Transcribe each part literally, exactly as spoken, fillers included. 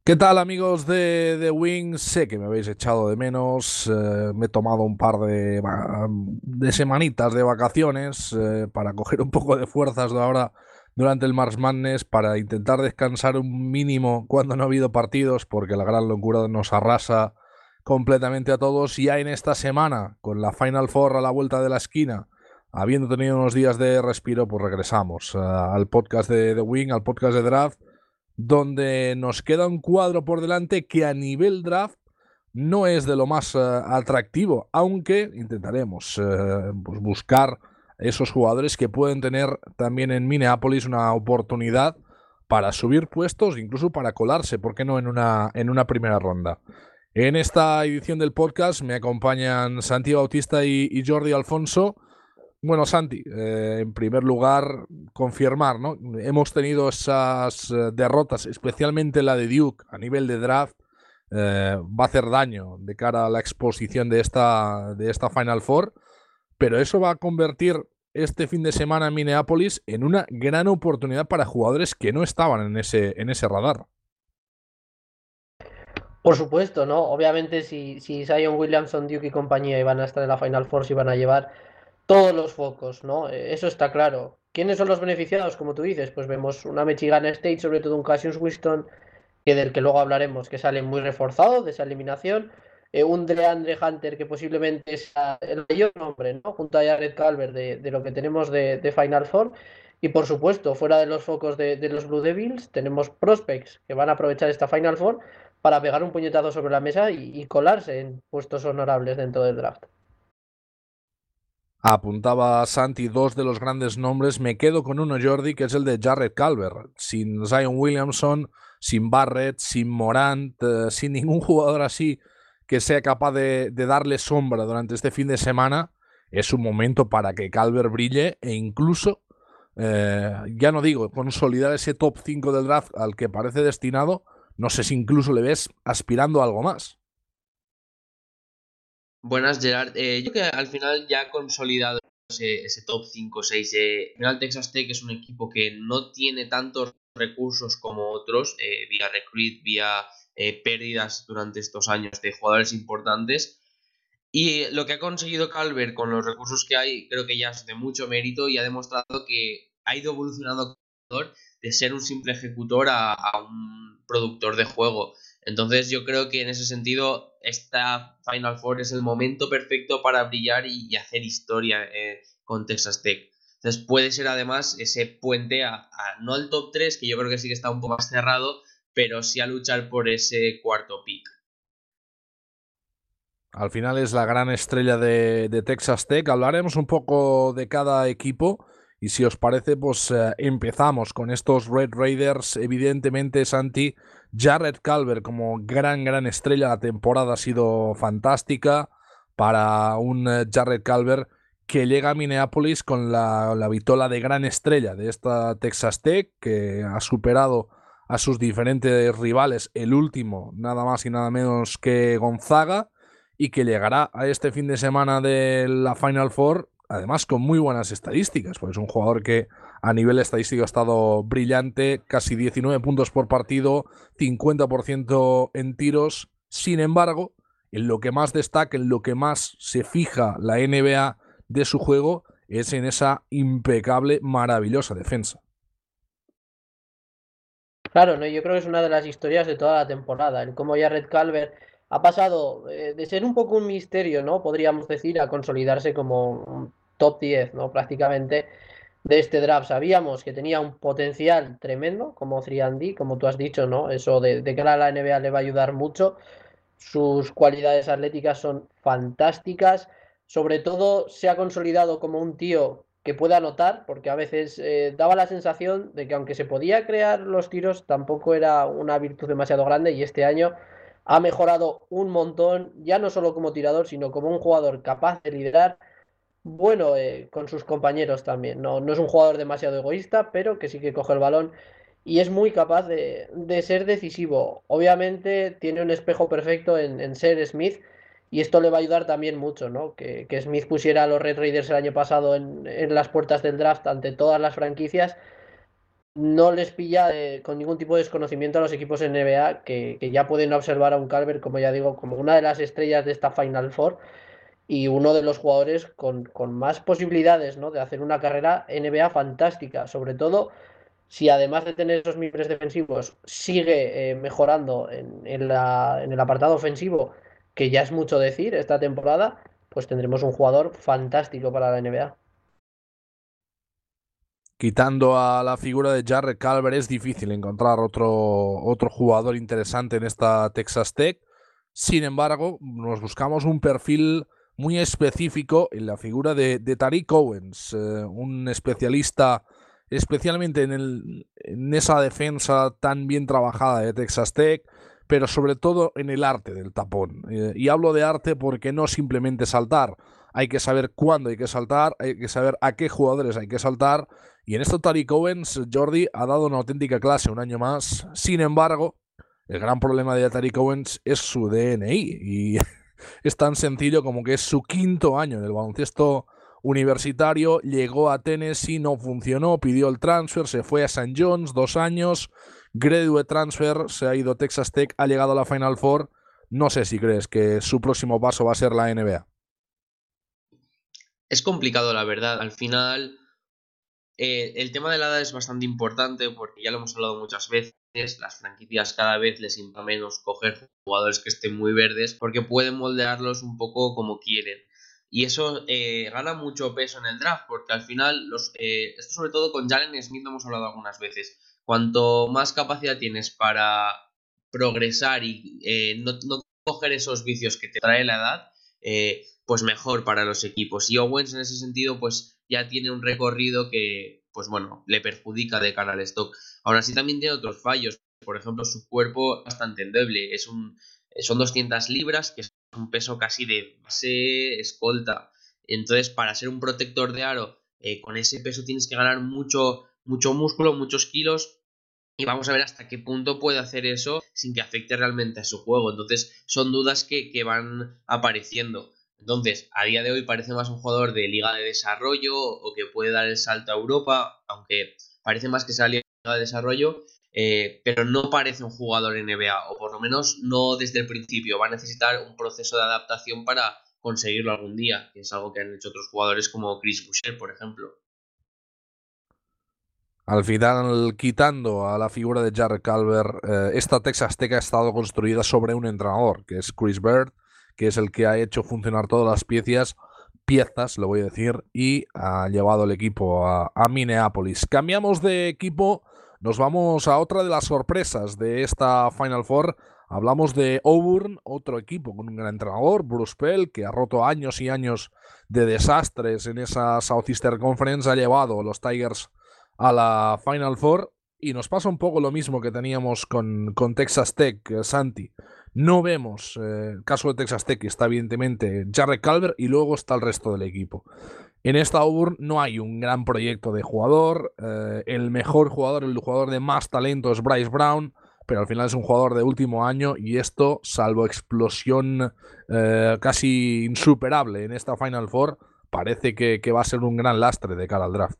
¿Qué tal, amigos de, de Wings? Sé que me habéis echado de menos. Eh, me he tomado un par de, va- de semanitas de vacaciones eh, para coger un poco de fuerzas de ahora durante el March Madness, para intentar descansar un mínimo cuando no ha habido partidos, porque la gran locura nos arrasa completamente a todos. Y ya en esta semana, con la Final Four a la vuelta de la esquina, habiendo tenido unos días de respiro, pues regresamos eh, al podcast de The Wing, al podcast de Draft, donde nos queda un cuadro por delante que a nivel draft no es de lo más uh, atractivo, aunque intentaremos uh, pues buscar esos jugadores que pueden tener también en Minneapolis una oportunidad para subir puestos, incluso para colarse, ¿por qué no?, en una, en una primera ronda. En esta edición del podcast me acompañan Santi Bautista y, y Jordi Alfonso. Bueno, Santi, eh, en primer lugar, confirmar, ¿no? Hemos tenido esas eh, derrotas, especialmente la de Duke a nivel de draft. Eh, va a hacer daño de cara a la exposición de esta, de esta Final Four, pero eso va a convertir este fin de semana en Minneapolis en una gran oportunidad para jugadores que no estaban en ese, en ese radar. Por supuesto, ¿no? Obviamente si, si Zion Williamson, Duke y compañía iban a estar en la Final Four, se iban a llevar todos los focos, ¿no? Eh, Eso está claro. ¿Quiénes son los beneficiados? Como tú dices, pues vemos una Michigan State, sobre todo un Cassius Winston, que del que luego hablaremos, que sale muy reforzado de esa eliminación. Eh, un DeAndre Hunter que posiblemente es el mayor nombre, ¿no? Junto a Jared Calvert de, de lo que tenemos de, de Final Four. Y por supuesto, fuera de los focos de, de los Blue Devils, tenemos prospects que van a aprovechar esta Final Four para pegar un puñetazo sobre la mesa y, y colarse en puestos honorables dentro del draft. Apuntaba Santi dos de los grandes nombres. Me quedo con uno, Jordi, que es el de Jared Calvert. Sin Zion Williamson, sin Barrett, sin Morant, eh, sin ningún jugador así que sea capaz de, de darle sombra durante este fin de semana, es un momento para que Calvert brille e incluso, eh, ya no digo, consolidar ese top cinco del draft al que parece destinado. No sé si incluso le ves aspirando a algo más. Buenas, Gerard. Eh, yo creo que al final ya ha consolidado ese, ese top cinco o seis. Eh, al final Texas Tech es un equipo que no tiene tantos recursos como otros, eh, vía recruit, vía eh, pérdidas durante estos años de jugadores importantes. Y lo que ha conseguido Calvert con los recursos que hay, creo que ya es de mucho mérito y ha demostrado que ha ido evolucionando de ser un simple ejecutor a, a un productor de juego. Entonces yo creo que en ese sentido esta Final Four es el momento perfecto para brillar y, y hacer historia eh, con Texas Tech. Entonces puede ser además ese puente a, a no al top tres, que yo creo que sí que está un poco más cerrado, pero sí a luchar por ese cuarto pick. Al final es la gran estrella de, de Texas Tech. Hablaremos un poco de cada equipo y, si os parece, pues eh, empezamos con estos Red Raiders. Evidentemente, Santi, Jared Calvert como gran, gran estrella. La temporada ha sido fantástica para un eh, Jared Calvert que llega a Minneapolis con la, la vitola de gran estrella de esta Texas Tech, que ha superado a sus diferentes rivales, el último nada más y nada menos que Gonzaga, y que llegará a este fin de semana de la Final Four, además con muy buenas estadísticas, pues es un jugador que a nivel estadístico ha estado brillante, casi diecinueve puntos por partido, cincuenta por ciento en tiros. Sin embargo, en lo que más destaca, en lo que más se fija la N B A de su juego, es en esa impecable, maravillosa defensa. Claro, ¿no? Yo creo que es una de las historias de toda la temporada, el cómo Jared Calvert ha pasado eh, de ser un poco un misterio, ¿no? Podríamos decir, a consolidarse como un top diez, ¿no? Prácticamente de este draft. Sabíamos que tenía un potencial tremendo como tres and D, como tú has dicho, ¿no? Eso de, de cara a la N B A le va a ayudar mucho. Sus cualidades atléticas son fantásticas. Sobre todo se ha consolidado como un tío que puede anotar, porque a veces eh, daba la sensación de que aunque se podía crear los tiros, tampoco era una virtud demasiado grande, y este año ha mejorado un montón, ya no solo como tirador, sino como un jugador capaz de liderar, bueno, eh, con sus compañeros también. No, no es un jugador demasiado egoísta, pero que sí que coge el balón y es muy capaz de, de ser decisivo. Obviamente tiene un espejo perfecto en, en ser Smith, y esto le va a ayudar también mucho, ¿no? Que, que Smith pusiera a los Red Raiders el año pasado en, en las puertas del draft ante todas las franquicias. no les pilla eh, con ningún tipo de desconocimiento a los equipos N B A que, que ya pueden observar a un Calvert, como ya digo, como una de las estrellas de esta Final Four y uno de los jugadores con, con más posibilidades, ¿no?, de hacer una carrera N B A fantástica, sobre todo si además de tener esos miembros defensivos sigue eh, mejorando en, en la- en el apartado ofensivo, que ya es mucho decir esta temporada, pues tendremos un jugador fantástico para la N B A. Quitando a la figura de Jarrett Culver, es difícil encontrar otro, otro jugador interesante en esta Texas Tech. Sin embargo, nos buscamos un perfil muy específico en la figura de, de Tariq Owens, eh, un especialista especialmente en, el, en esa defensa tan bien trabajada de Texas Tech, pero sobre todo en el arte del tapón. Eh, y hablo de arte porque no simplemente saltar, hay que saber cuándo hay que saltar, hay que saber a qué jugadores hay que saltar, y en esto Tariq Owens, Jordi, ha dado una auténtica clase un año más. Sin embargo, el gran problema de Tariq Owens es su D N I, y es tan sencillo como que es su quinto año en el baloncesto universitario, llegó a Tennessee, no funcionó, pidió el transfer, se fue a Saint John's, dos años, graduate transfer, se ha ido a Texas Tech, ha llegado a la Final Four. No sé si crees que su próximo paso va a ser la N B A. Es complicado, la verdad. Al final, eh, el tema de la edad es bastante importante porque ya lo hemos hablado muchas veces. Las franquicias cada vez les importa menos coger jugadores que estén muy verdes porque pueden moldearlos un poco como quieren. Y eso eh, gana mucho peso en el draft porque al final, los, eh, esto sobre todo con Jalen Smith lo hemos hablado algunas veces. Cuanto más capacidad tienes para progresar y eh, no, no coger esos vicios que te trae la edad, eh, pues mejor para los equipos. Y Owens en ese sentido pues ya tiene un recorrido que pues bueno, le perjudica de cara al stock. Aún así también tiene otros fallos. Por ejemplo, su cuerpo es bastante endeble. Es un, son doscientas libras, que es un peso casi de base escolta. Entonces, para ser un protector de aro, eh, con ese peso tienes que ganar mucho, mucho músculo, muchos kilos. Y vamos a ver hasta qué punto puede hacer eso sin que afecte realmente a su juego. Entonces, son dudas que, que van apareciendo. Entonces, a día de hoy parece más un jugador de liga de desarrollo o que puede dar el salto a Europa, aunque parece más que sea liga de desarrollo, eh, pero no parece un jugador N B A, o por lo menos no desde el principio. Va a necesitar un proceso de adaptación para conseguirlo algún día, que es algo que han hecho otros jugadores como Chris Boucher, por ejemplo. Al final, quitando a la figura de Jarrett Culver, eh, esta Texas Tech ha estado construida sobre un entrenador, que es Chris Bird, que es el que ha hecho funcionar todas las piezas, piezas, lo voy a decir, y ha llevado el equipo a, a Minneapolis. Cambiamos de equipo, nos vamos a otra de las sorpresas de esta Final Four. Hablamos de Auburn, otro equipo con un gran entrenador, Bruce Pell, que ha roto años y años de desastres en esa Southeastern Conference, ha llevado a los Tigers a la Final Four, y nos pasa un poco lo mismo que teníamos con, con Texas Tech, eh, Santi. No vemos, eh, el caso de Texas Tech está evidentemente Jarrett Culver y luego está el resto del equipo. En esta Auburn no hay un gran proyecto de jugador, eh, el mejor jugador, el jugador de más talento es Bryce Brown, pero al final es un jugador de último año y esto, salvo explosión eh, casi insuperable en esta Final Four, parece que, que va a ser un gran lastre de cara al draft.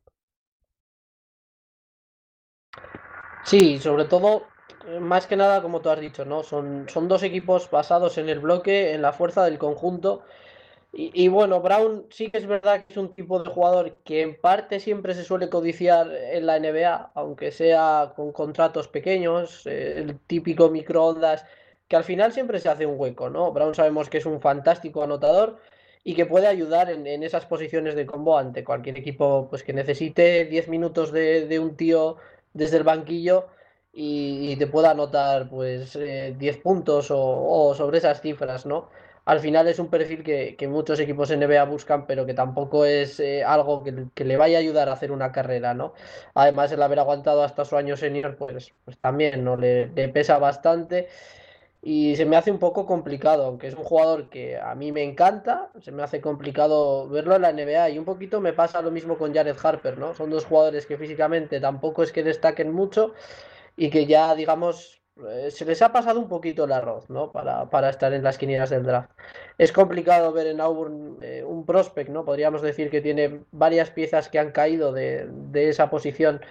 Sí, sobre todo, eh, más que nada, como tú has dicho, ¿no? Son, son dos equipos basados en el bloque, en la fuerza del conjunto. Y, y bueno, Brown sí que es verdad que es un tipo de jugador que en parte siempre se suele codiciar en la N B A, aunque sea con contratos pequeños, eh, el típico microondas, que al final siempre se hace un hueco, ¿no? Brown sabemos que es un fantástico anotador y que puede ayudar en, en esas posiciones de combo ante cualquier equipo pues, que necesite diez minutos de, de un tío desde el banquillo y, y te pueda anotar pues eh, diez puntos o, o sobre esas cifras, ¿no? Al final es un perfil que, que muchos equipos N B A buscan, pero que tampoco es eh, algo que, que le vaya a ayudar a hacer una carrera, ¿no? Además, el haber aguantado hasta su año senior, pues, pues también, ¿no? Le, le pesa bastante y se me hace un poco complicado, aunque es un jugador que a mí me encanta, se me hace complicado verlo en la N B A y un poquito me pasa lo mismo con Jared Harper, ¿no? Son dos jugadores que físicamente tampoco es que destaquen mucho y que ya, digamos, eh, se les ha pasado un poquito el arroz, ¿no? Para, para estar en las quinielas del draft. Es complicado ver en Auburn eh, un prospect, ¿no? Podríamos decir que tiene varias piezas que han caído de, de esa posición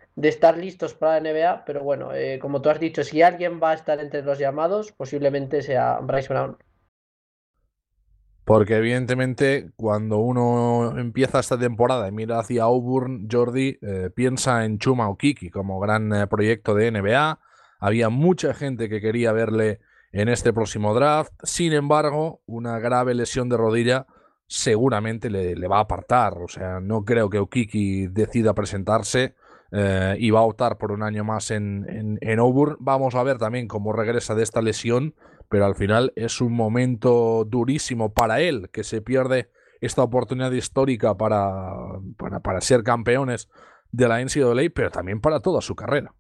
de estar listos para la N B A, pero bueno, eh, como tú has dicho, si alguien va a estar entre los llamados, posiblemente sea Bryce Brown. Porque evidentemente cuando uno empieza esta temporada y mira hacia Auburn, Jordi, eh, piensa en Chuma Okeke como gran eh, proyecto de N B A. Había mucha gente que quería verle en este próximo draft. Sin embargo, una grave lesión de rodilla seguramente le, le va a apartar. O sea, no creo que Okeke decida presentarse eh, y va a optar por un año más en, en, en Auburn. Vamos a ver también cómo regresa de esta lesión, pero al final es un momento durísimo para él, que se pierde esta oportunidad histórica para, para, para ser campeones de la N C A A, pero también para toda su carrera.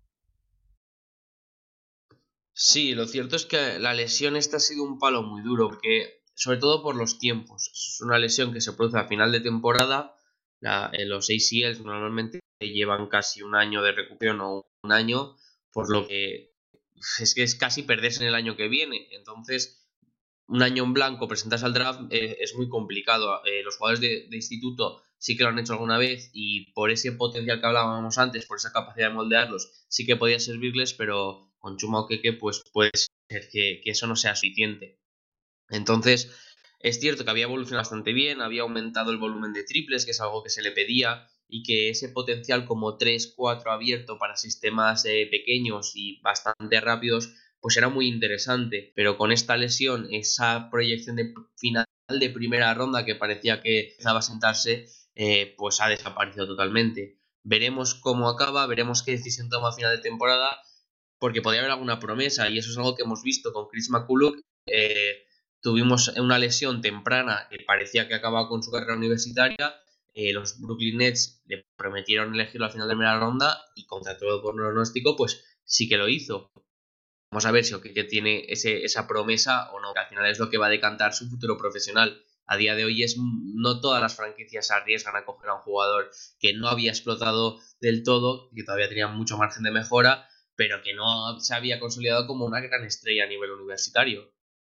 Sí, lo cierto es que la lesión esta ha sido un palo muy duro, porque sobre todo por los tiempos. Es una lesión que se produce a final de temporada. La, eh, los A C Ls normalmente llevan casi un año de recuperación o un año, por lo que es que es casi perderse en el año que viene. Entonces, un año en blanco, presentarse al draft eh, es muy complicado. Eh, los jugadores de, de instituto sí que lo han hecho alguna vez y por ese potencial que hablábamos antes, por esa capacidad de moldearlos, sí que podía servirles, pero con Chuma Okeke pues puede ser que, que eso no sea suficiente. Entonces, es cierto que había evolucionado bastante bien, había aumentado el volumen de triples, que es algo que se le pedía, y que ese potencial como tres cuatro abierto para sistemas eh, pequeños y bastante rápidos, pues era muy interesante. Pero con esta lesión, esa proyección de final de primera ronda que parecía que empezaba a sentarse, eh, pues ha desaparecido totalmente. Veremos cómo acaba, veremos qué decisión toma a final de temporada, porque podría haber alguna promesa, y eso es algo que hemos visto con Chris McCullough. Eh, tuvimos una lesión temprana que parecía que acababa con su carrera universitaria. Eh, los Brooklyn Nets le prometieron elegirlo al final de primera ronda y contra todo el pronóstico, pues sí que lo hizo. Vamos a ver si Okeke tiene ese, esa promesa o no, que al final es lo que va a decantar su futuro profesional. A día de hoy es no todas las franquicias se arriesgan a coger a un jugador que no había explotado del todo, que todavía tenía mucho margen de mejora, pero que no se había consolidado como una gran estrella a nivel universitario.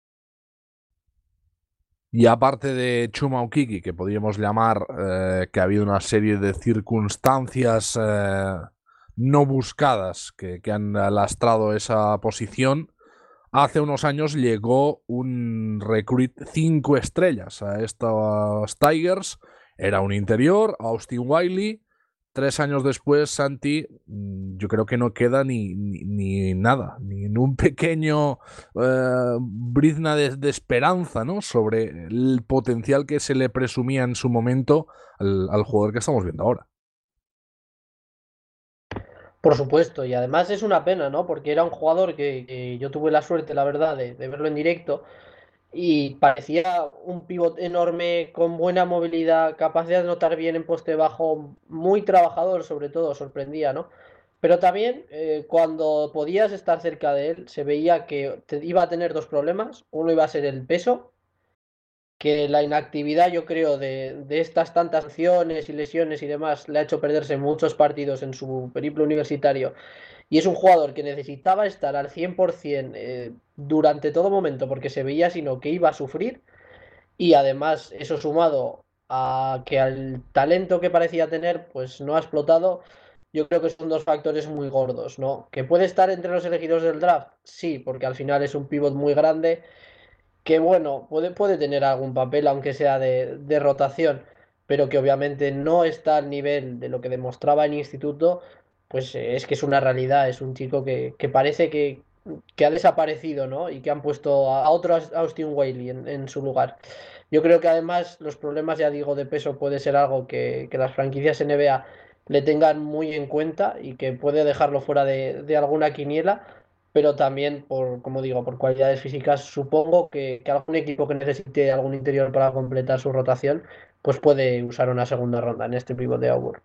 Y aparte de Chuma Okeke, que podríamos llamar eh, que ha habido una serie de circunstancias eh, no buscadas que, que han lastrado esa posición, hace unos años llegó un recruit cinco estrellas a estos Tigers. Era un interior, Austin Wiley. Tres años después, Santi, yo creo que no queda ni, ni, ni nada, ni un pequeño eh, brizna de, de esperanza, ¿no?, sobre el potencial que se le presumía en su momento al, al jugador que estamos viendo ahora. Por supuesto, y además es una pena, ¿no? Porque era un jugador que, que yo tuve la suerte, la verdad, de, de verlo en directo y parecía un pivot enorme, con buena movilidad, capacidad de notar bien en poste bajo, muy trabajador, sobre todo, sorprendía, ¿no? Pero también eh, cuando podías estar cerca de él, se veía que te iba a tener dos problemas. Uno iba a ser el peso, que la inactividad, yo creo, de, de estas tantas sanciones y lesiones y demás, le ha hecho perderse muchos partidos en su periplo universitario. Y es un jugador que necesitaba estar al cien por ciento eh, durante todo momento, porque se veía sino que iba a sufrir. Y además, eso sumado a que al talento que parecía tener, pues no ha explotado. Yo creo que son dos factores muy gordos, ¿no? Que puede estar entre los elegidos del draft, sí, porque al final es un pivot muy grande, que bueno, puede, puede tener algún papel, aunque sea de, de rotación, pero que obviamente no está al nivel de lo que demostraba en instituto. Pues eh, es que es una realidad, es un chico que, que parece que, que ha desaparecido, ¿no? Y que han puesto a, a otro Austin Wiley en, en su lugar. Yo creo que además los problemas, ya digo, de peso puede ser algo que, que las franquicias N B A le tengan muy en cuenta y que puede dejarlo fuera de, de alguna quiniela, pero también por, como digo, por cualidades físicas, supongo que, que algún equipo que necesite algún interior para completar su rotación, pues puede usar una segunda ronda en este pivot de Auburn.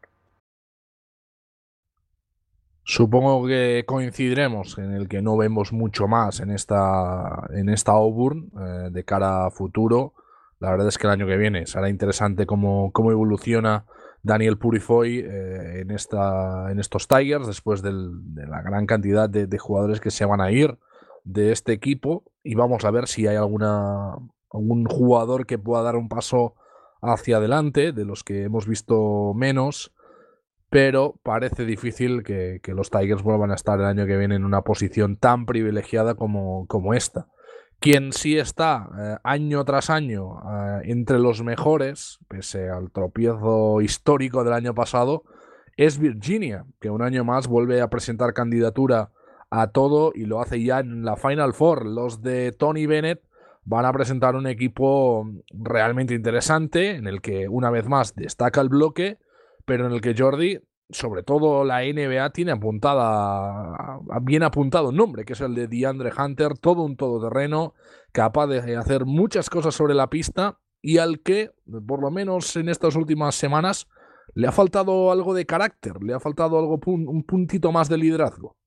Supongo que coincidiremos en el que no vemos mucho más en esta, en esta Auburn eh, de cara a futuro. La verdad es que el año que viene será interesante cómo, cómo evoluciona Daniel Purifoy eh, en, esta, en estos Tigers después del, de la gran cantidad de, de jugadores que se van a ir de este equipo, y vamos a ver si hay alguna, algún jugador que pueda dar un paso hacia adelante de los que hemos visto menos. pero parece difícil que, que los Tigers vuelvan a estar el año que viene en una posición tan privilegiada como, como esta. Quien sí está eh, año tras año eh, entre los mejores, pese al tropiezo histórico del año pasado, es Virginia, que un año más vuelve a presentar candidatura a todo y lo hace ya en la Final Four. Los de Tony Bennett van a presentar un equipo realmente interesante, en el que una vez más destaca el bloque, pero en el que Jordi, sobre todo la N B A, tiene apuntada, bien apuntado un nombre, que es el de DeAndre Hunter, todo un todoterreno, capaz de hacer muchas cosas sobre la pista y al que, por lo menos en estas últimas semanas, le ha faltado algo de carácter, le ha faltado algo, un puntito más de liderazgo.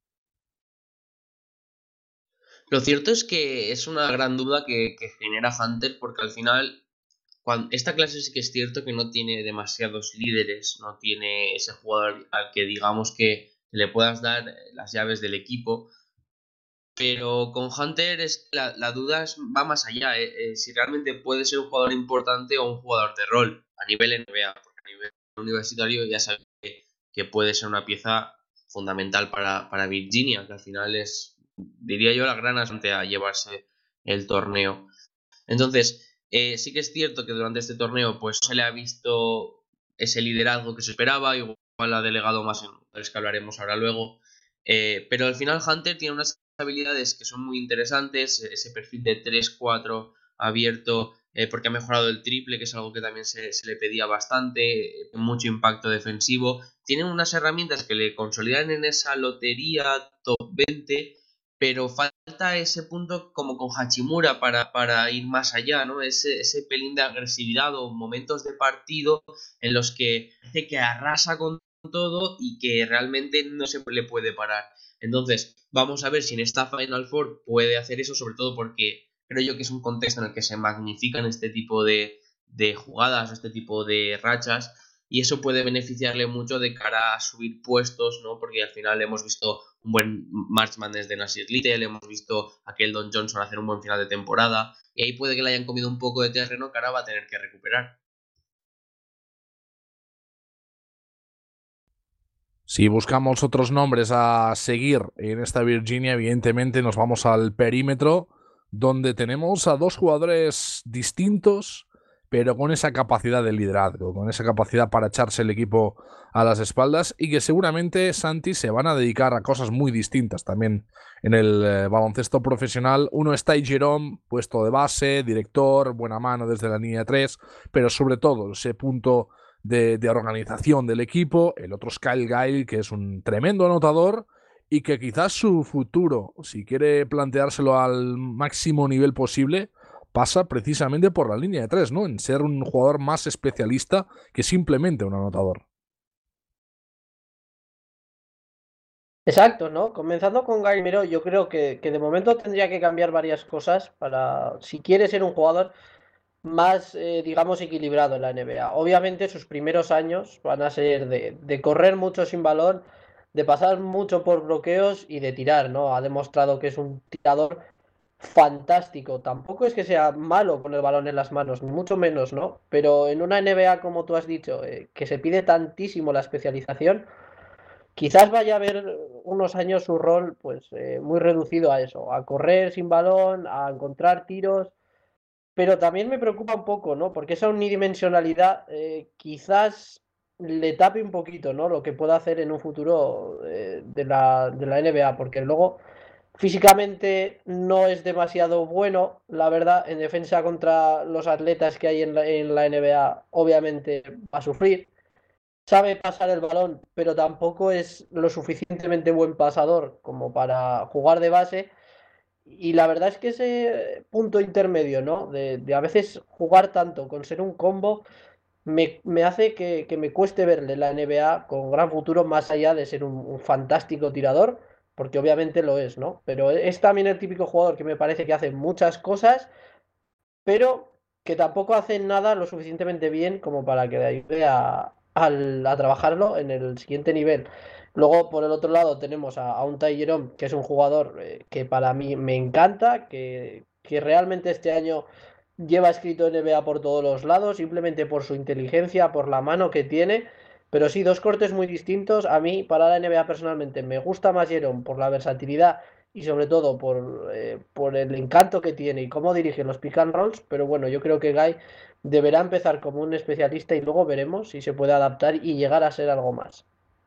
Lo cierto es que es una gran duda que, que genera Hunter, porque al final cuando, esta clase sí que es cierto que no tiene demasiados líderes, no tiene ese jugador al que digamos que le puedas dar las llaves del equipo, pero con Hunter es la, la duda es, va más allá, eh, eh, si realmente puede ser un jugador importante o un jugador de rol a nivel N B A, porque a nivel universitario ya sabes que, que puede ser una pieza fundamental para, para Virginia, que al final es, diría yo, la gran aspirante a llevarse el torneo. Entonces, eh, sí que es cierto que durante este torneo pues se le ha visto ese liderazgo que se esperaba, igual ha delegado más en los que hablaremos ahora luego, eh, pero al final Hunter tiene unas habilidades que son muy interesantes, ese perfil de tres cuatro abierto, eh, porque ha mejorado el triple, que es algo que también se, se le pedía bastante, eh, mucho impacto defensivo, tiene unas herramientas que le consolidan en esa lotería top veinte, pero falta ese punto como con Hachimura para, para ir más allá, ¿no? Ese, ese pelín de agresividad o momentos de partido en los que hace que arrasa con todo y que realmente no se le puede parar. Entonces, vamos a ver si en esta Final Four puede hacer eso, sobre todo porque creo yo que es un contexto en el que se magnifican este tipo de, de jugadas, este tipo de rachas, y eso puede beneficiarle mucho de cara a subir puestos, ¿no? Porque al final hemos visto un buen March Madness de Nasir Little, hemos visto a Keldon Johnson hacer un buen final de temporada, y ahí puede que le hayan comido un poco de terreno que ahora va a tener que recuperar. Si buscamos otros nombres a seguir en esta Virginia, evidentemente nos vamos al perímetro, donde tenemos a dos jugadores distintos, pero con esa capacidad de liderazgo, con esa capacidad para echarse el equipo a las espaldas y que seguramente, Santi, se van a dedicar a cosas muy distintas también en el eh, baloncesto profesional. Uno es Ty Jerome, puesto de base, director, buena mano desde la línea tres, pero sobre todo ese punto de, de organización del equipo. El otro es Kyle Guile, que es un tremendo anotador y que quizás su futuro, si quiere planteárselo al máximo nivel posible, pasa precisamente por la línea de tres, ¿no? En ser un jugador más especialista que simplemente un anotador. Exacto, ¿no? Comenzando con Gaimero, yo creo que, que de momento tendría que cambiar varias cosas para, si quiere ser un jugador más, eh, digamos, equilibrado en la N B A. Obviamente sus primeros años van a ser de, de correr mucho sin balón, de pasar mucho por bloqueos y de tirar, ¿no? Ha demostrado que es un tirador fantástico. Tampoco es que sea malo con el balón en las manos, ni mucho menos, ¿no? Pero en una N B A, como tú has dicho, eh, que se pide tantísimo la especialización, quizás vaya a haber unos años su rol, pues, eh, muy reducido a eso, a correr sin balón, a encontrar tiros. Pero también me preocupa un poco, ¿no? Porque esa unidimensionalidad eh, quizás le tape un poquito, ¿no? Lo que pueda hacer en un futuro eh, de la, de la N B A, porque luego físicamente no es demasiado bueno, la verdad, en defensa contra los atletas que hay en la, en la N B A, obviamente va a sufrir. Sabe pasar el balón, pero tampoco es lo suficientemente buen pasador como para jugar de base. Y la verdad es que ese punto intermedio, ¿no? De, de a veces jugar tanto con ser un combo, me, me hace que, que me cueste verle la N B A con gran futuro, más allá de ser un, un fantástico tirador, porque obviamente lo es, ¿no? Pero es también el típico jugador que me parece que hace muchas cosas, pero que tampoco hace nada lo suficientemente bien como para que le ayude a, al- a trabajarlo en el siguiente nivel. Luego, por el otro lado, tenemos a, a un Ty Jerome, que es un jugador eh, que para mí me encanta, que, que realmente este año lleva escrito N B A por todos los lados, simplemente por su inteligencia, por la mano que tiene. Pero sí, dos cortes muy distintos. A mí, para la N B A personalmente, me gusta más Jerome por la versatilidad y sobre todo por, eh, por el encanto que tiene y cómo dirige los pick and rolls. Pero bueno, yo creo que Guy deberá empezar como un especialista y luego veremos si se puede adaptar y llegar a ser algo más.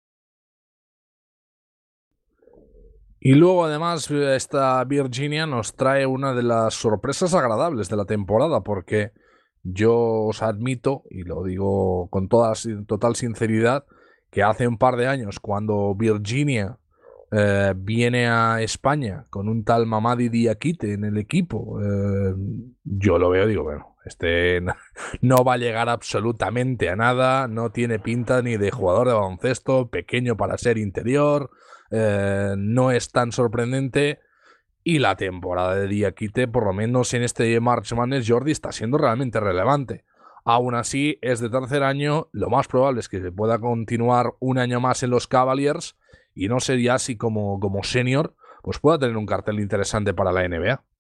Y luego además esta Virginia nos trae una de las sorpresas agradables de la temporada, porque yo os admito, y lo digo con toda total sinceridad, que hace un par de años cuando Virginia eh, viene a España con un tal Mamadi Diakite en el equipo, eh, yo lo veo y digo, bueno, este no va a llegar absolutamente a nada, no tiene pinta ni de jugador de baloncesto, pequeño para ser interior, eh, no es tan sorprendente. Y la temporada de Diakite, por lo menos en este March Madness, Jordi, está siendo realmente relevante. Aún así, es de tercer año, lo más probable es que se pueda continuar un año más en los Cavaliers y no sé ya si como, como senior pues pueda tener un cartel interesante para la N B A.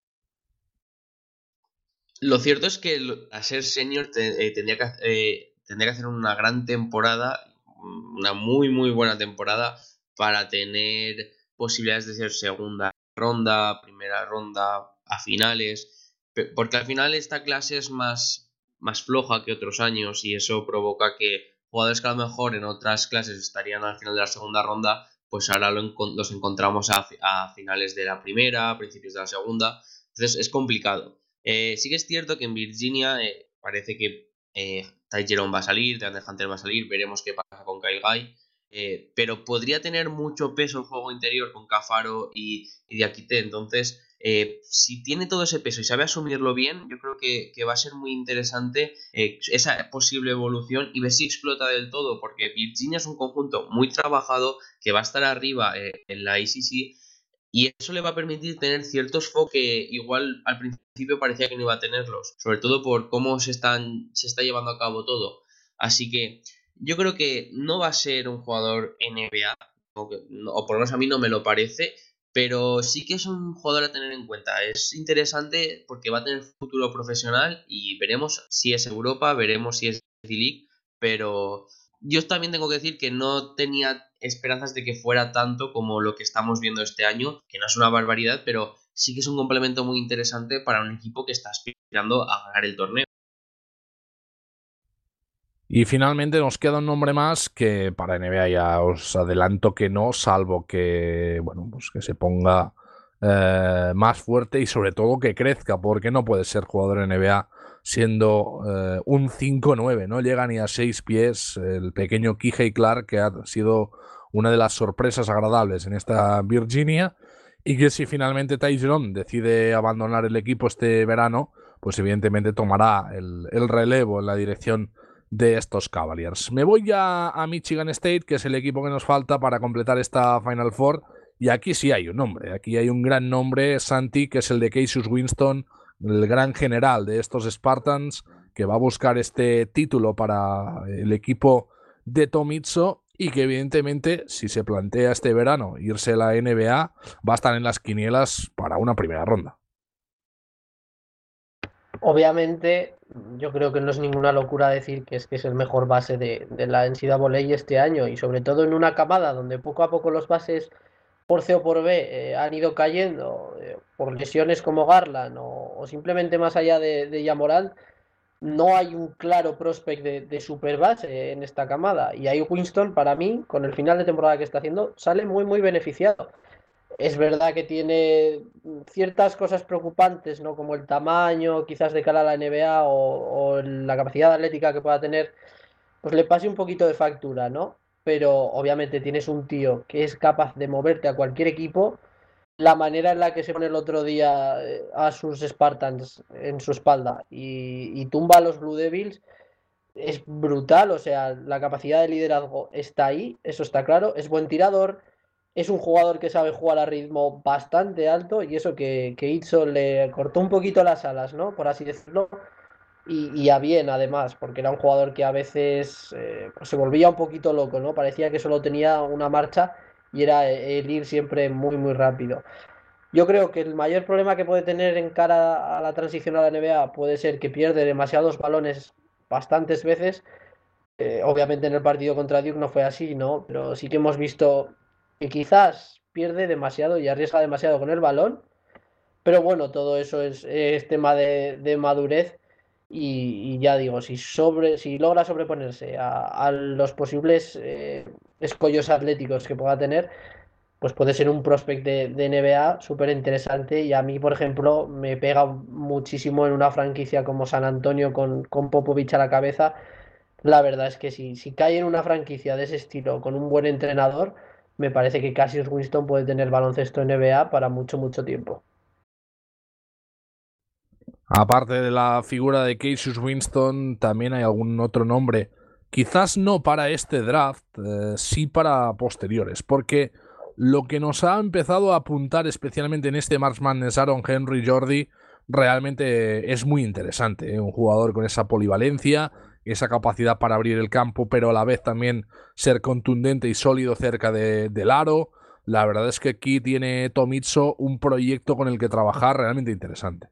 Lo cierto es que a ser senior te, eh, tendría, que, eh, tendría que hacer una gran temporada, una muy muy buena temporada para tener posibilidades de ser segunda ronda, primera ronda, a finales, porque al final esta clase es más, más floja que otros años y eso provoca que jugadores que a lo mejor en otras clases estarían al final de la segunda ronda, pues ahora lo encont- los encontramos a, a finales de la primera, a principios de la segunda, entonces es complicado. Eh, sí que es cierto que en Virginia eh, parece que eh, Ty Jerome va a salir, DeAndre Hunter va a salir, veremos qué pasa con Kyle Guy, eh, pero podría tener mucho peso el juego interior con Cafaro y, y Diakite, entonces eh, si tiene todo ese peso y sabe asumirlo bien, yo creo que, que va a ser muy interesante eh, esa posible evolución y ver si explota del todo, porque Virginia es un conjunto muy trabajado que va a estar arriba eh, en la A C C. Y eso le va a permitir tener ciertos focos que igual al principio parecía que no iba a tenerlos, sobre todo por cómo se, están, se está llevando a cabo todo. Así que yo creo que no va a ser un jugador N B A, o, que, o por lo menos a mí no me lo parece, pero sí que es un jugador a tener en cuenta. Es interesante porque va a tener futuro profesional y veremos si es Europa, veremos si es D-League, pero yo también tengo que decir que no tenía esperanzas de que fuera tanto como lo que estamos viendo este año, que no es una barbaridad, pero sí que es un complemento muy interesante para un equipo que está aspirando a ganar el torneo. Y finalmente nos queda un nombre más que para N B A ya os adelanto que no, salvo que, bueno, pues que se ponga eh, más fuerte y sobre todo que crezca, porque no puede ser jugador N B A siendo eh, un cinco nueve, no llega ni a seis pies el pequeño Kihei Clark, que ha sido una de las sorpresas agradables en esta Virginia, y que si finalmente Ty Jerome decide abandonar el equipo este verano, pues evidentemente tomará el, el relevo en la dirección de estos Cavaliers. Me voy ya a Michigan State, que es el equipo que nos falta para completar esta Final Four, y aquí sí hay un nombre, aquí hay un gran nombre, Santi, que es el de Cassius Winston, el gran general de estos Spartans, que va a buscar este título para el equipo de Tom Izzo y que evidentemente, si se plantea este verano irse a la N B A, va a estar en las quinielas para una primera ronda. Obviamente, yo creo que no es ninguna locura decir que es que es el mejor base de, de la N C A A este año y sobre todo en una camada donde poco a poco los bases por C o por B eh, han ido cayendo eh, por lesiones como Garland o, o simplemente más allá de, de Yamorant, no hay un claro prospect de, de super base en esta camada y ahí Winston para mí, con el final de temporada que está haciendo, sale muy muy beneficiado. Es verdad que tiene ciertas cosas preocupantes, ¿no? Como el tamaño, quizás de cara a la N B A o, o la capacidad atlética que pueda tener, pues le pase un poquito de factura, ¿no? Pero obviamente tienes un tío que es capaz de moverte a cualquier equipo. La manera en la que se pone el otro día eh, a sus Spartans en su espalda y, y tumba a los Blue Devils es brutal, o sea, la capacidad de liderazgo está ahí, eso está claro, es buen tirador, es un jugador que sabe jugar a ritmo bastante alto y eso que, que Itzo le cortó un poquito las alas, ¿no? Por así decirlo, y, y a bien además, porque era un jugador que a veces eh, pues se volvía un poquito loco, ¿no? Parecía que solo tenía una marcha y era el ir siempre muy, muy rápido. Yo creo que el mayor problema que puede tener en cara a la transición a la N B A puede ser que pierde demasiados balones bastantes veces Eh, obviamente en el partido contra Duke no fue así, ¿no? Pero sí que hemos visto que quizás pierde demasiado y arriesga demasiado con el balón. Pero bueno, todo eso es, es tema de, de madurez. Y, y ya digo, si, sobre, si logra sobreponerse a, a los posibles eh, escollos atléticos que pueda tener, pues puede ser un prospect de, de N B A súper interesante. Y a mí, por ejemplo, me pega muchísimo en una franquicia como San Antonio con, con Popovich a la cabeza. La verdad es que si, si cae en una franquicia de ese estilo con un buen entrenador, me parece que Cassius Winston puede tener baloncesto N B A para mucho, mucho tiempo. Aparte de la figura de Cassius Winston, también hay algún otro nombre. Quizás no para este draft, eh, sí para posteriores, porque lo que nos ha empezado a apuntar especialmente en este March Madness Aaron Henry Jordi realmente es muy interesante, ¿eh? Un jugador con esa polivalencia, esa capacidad para abrir el campo, pero a la vez también ser contundente y sólido cerca de, del aro. La verdad es que aquí tiene Tomizzo un proyecto con el que trabajar realmente interesante.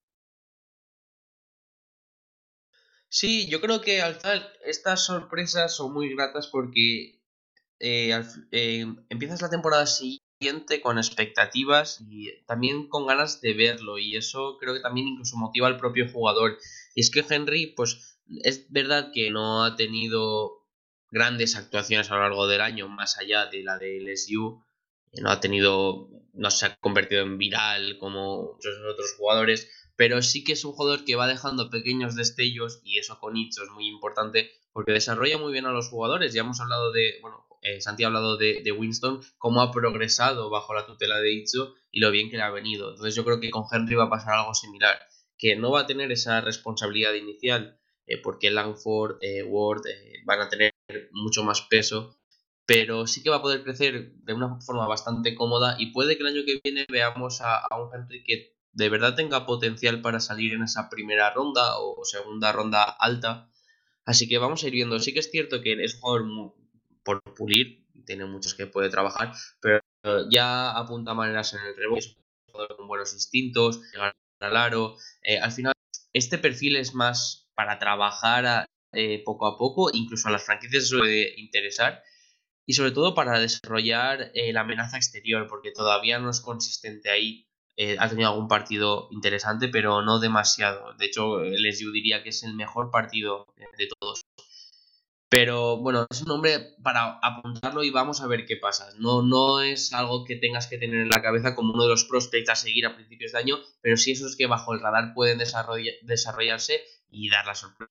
Sí, yo creo que al final estas sorpresas son muy gratas porque eh, al fi- eh, empiezas la temporada siguiente con expectativas y también con ganas de verlo, y eso creo que también incluso motiva al propio jugador. Y es que Henry, pues es verdad que no ha tenido grandes actuaciones a lo largo del año, más allá de la de L S U, no ha tenido, no se ha convertido en viral como muchos otros jugadores, pero sí que es un jugador que va dejando pequeños destellos, y eso con Itzo es muy importante porque desarrolla muy bien a los jugadores. Ya hemos hablado de, bueno, eh, Santi ha hablado de, de Winston, cómo ha progresado bajo la tutela de Itzo y lo bien que le ha venido. Entonces yo creo que con Henry va a pasar algo similar, que no va a tener esa responsabilidad inicial, eh, porque Langford, eh, Ward eh, van a tener mucho más peso, pero sí que va a poder crecer de una forma bastante cómoda, y puede que el año que viene veamos a, a un Henry que de verdad tenga potencial para salir en esa primera ronda o segunda ronda alta. Así que vamos a ir viendo. Sí que es cierto que es un jugador muy, por pulir, tiene muchos que puede trabajar, pero ya apunta maneras en el rebote, es un jugador con buenos instintos, llegar al aro. Eh, al final, este perfil es más para trabajar a, eh, poco a poco, incluso a las franquicias suele interesar, y sobre todo para desarrollar eh, la amenaza exterior, porque todavía no es consistente ahí. Eh, ha tenido algún partido interesante, pero no demasiado. De hecho, el L S U diría que es el mejor partido de todos. Pero bueno, es un nombre para apuntarlo y vamos a ver qué pasa. No, no es algo que tengas que tener en la cabeza como uno de los prospects a seguir a principios de año, pero sí esos que bajo el radar pueden desarroll- desarrollarse y dar la sorpresa.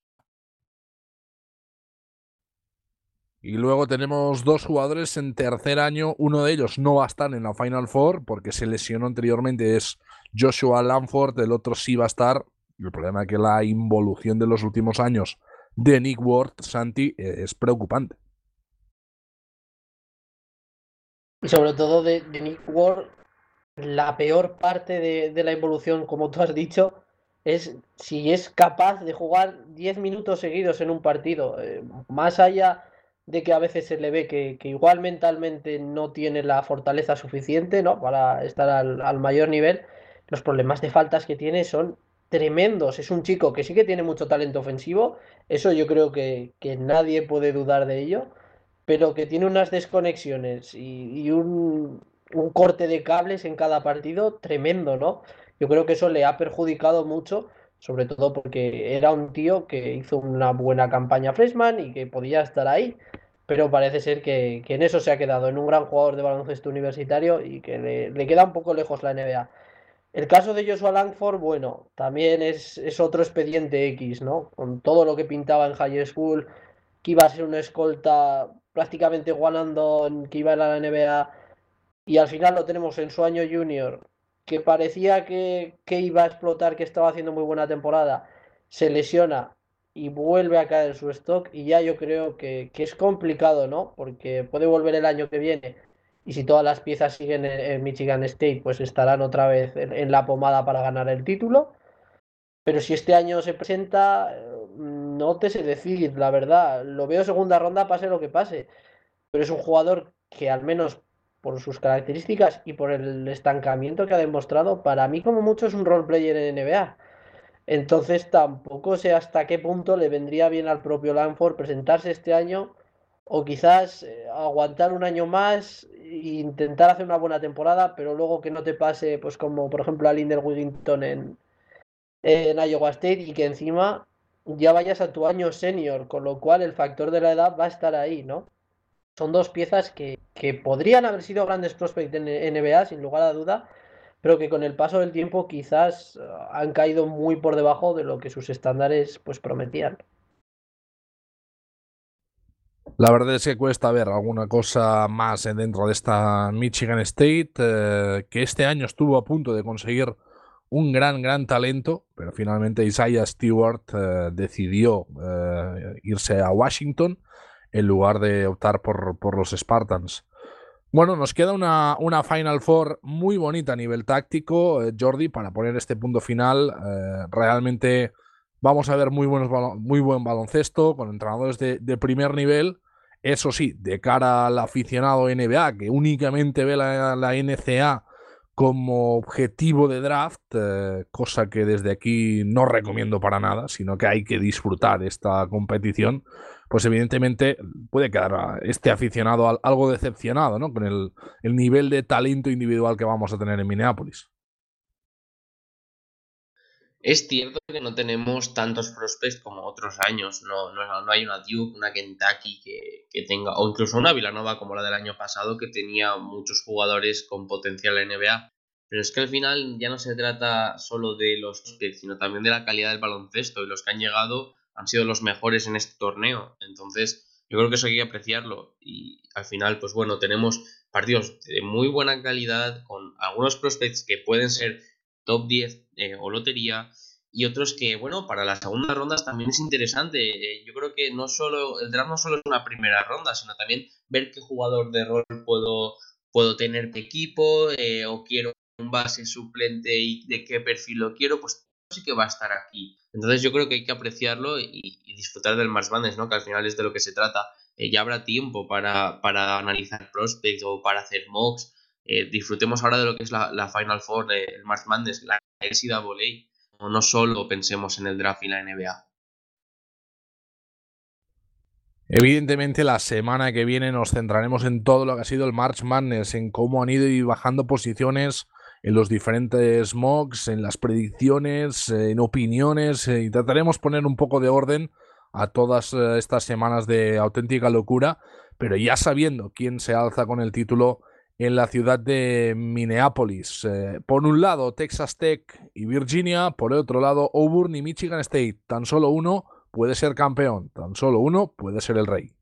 Y luego tenemos dos jugadores en tercer año. Uno de ellos no va a estar en la Final Four porque se lesionó anteriormente. Es Joshua Langford. El otro sí va a estar. El problema es que la involución de los últimos años de Nick Ward, Santi, es preocupante. Y sobre todo de, de Nick Ward, la peor parte de, de la involución, como tú has dicho, es si es capaz de jugar diez minutos seguidos en un partido. Eh, más allá de que a veces se le ve que, que igual mentalmente no tiene la fortaleza suficiente, ¿no? Para estar al, al mayor nivel, los problemas de faltas que tiene son tremendos. Es un chico que sí que tiene mucho talento ofensivo, eso yo creo que, que nadie puede dudar de ello, pero que tiene unas desconexiones y, y un, un corte de cables en cada partido tremendo, ¿no? Yo creo que eso le ha perjudicado mucho, sobre todo porque era un tío que hizo una buena campaña freshman y que podía estar ahí, pero parece ser que, que en eso se ha quedado, en un gran jugador de baloncesto universitario y que le, le queda un poco lejos la N B A. El caso de Joshua Langford, bueno, también es, es otro expediente X, ¿no? Con todo lo que pintaba en high school, que iba a ser una escolta prácticamente one and done, que iba a la N B A, y al final lo tenemos en su año junior, que parecía que, que iba a explotar, que estaba haciendo muy buena temporada, se lesiona y vuelve a caer su stock, y ya yo creo que, que es complicado, ¿no? Porque puede volver el año que viene, y si todas las piezas siguen en, en Michigan State, pues estarán otra vez en, en la pomada para ganar el título. Pero si este año se presenta, eh, no te sé decir, la verdad. Lo veo segunda ronda, pase lo que pase. Pero es un jugador que al menos por sus características y por el estancamiento que ha demostrado, para mí como mucho es un role player en N B A. Entonces tampoco sé hasta qué punto le vendría bien al propio Langford presentarse este año o quizás eh, aguantar un año más e intentar hacer una buena temporada, pero luego que no te pase, pues como por ejemplo a Linder Wigginton en, en Iowa State y que encima ya vayas a tu año senior, con lo cual el factor de la edad va a estar ahí, ¿no? Son dos piezas que, que podrían haber sido grandes prospects en N B A, sin lugar a duda, pero que con el paso del tiempo quizás uh, han caído muy por debajo de lo que sus estándares pues prometían. La verdad es que cuesta ver alguna cosa más dentro de esta Michigan State, eh, que este año estuvo a punto de conseguir un gran, gran talento, pero finalmente Isaiah Stewart eh, decidió eh, irse a Washington en lugar de optar por, por los Spartans. Bueno, nos queda una, una Final Four muy bonita a nivel táctico, eh, Jordi, para poner este punto final. Eh, realmente vamos a ver muy, buenos muy buen baloncesto con entrenadores de, de primer nivel. Eso sí, de cara al aficionado N B A, que únicamente ve la, la N C A A como objetivo de draft, eh, cosa que desde aquí no recomiendo para nada, sino que hay que disfrutar esta competición, pues evidentemente puede quedar este aficionado algo decepcionado, ¿no? Con el, el nivel de talento individual que vamos a tener en Minneapolis. Es cierto que no tenemos tantos prospects como otros años, no, no, no hay una Duke, una Kentucky que, que tenga, o incluso una Villanova como la del año pasado que tenía muchos jugadores con potencial en N B A. Pero es que al final ya no se trata solo de los prospects, sino también de la calidad del baloncesto, y los que han llegado han sido los mejores en este torneo. Entonces yo creo que eso hay que apreciarlo, y al final pues bueno, tenemos partidos de muy buena calidad con algunos prospects que pueden ser top diez eh, o lotería, y otros que, bueno, para las segundas rondas también es interesante. Eh, yo creo que no solo el draft no solo es una primera ronda, sino también ver qué jugador de rol puedo, puedo tener de equipo, eh, o quiero un base suplente y de qué perfil lo quiero, pues sí que va a estar aquí. Entonces yo creo que hay que apreciarlo y, y disfrutar del March Madness, ¿no? Que al final es de lo que se trata. Eh, ya habrá tiempo para, para analizar prospects o para hacer mocks. Eh, disfrutemos ahora de lo que es la, la Final Four, eh, el March Madness, la N C A A, o no solo pensemos en el draft y la N B A. Evidentemente la semana que viene nos centraremos en todo lo que ha sido el March Madness, en cómo han ido y bajando posiciones en los diferentes mocks, en las predicciones, en opiniones, e intentaremos poner un poco de orden a todas estas semanas de auténtica locura, pero ya sabiendo quién se alza con el título en la ciudad de Minneapolis. Eh, por un lado, Texas Tech y Virginia, por el otro lado, Auburn y Michigan State. Tan solo uno puede ser campeón, tan solo uno puede ser el rey.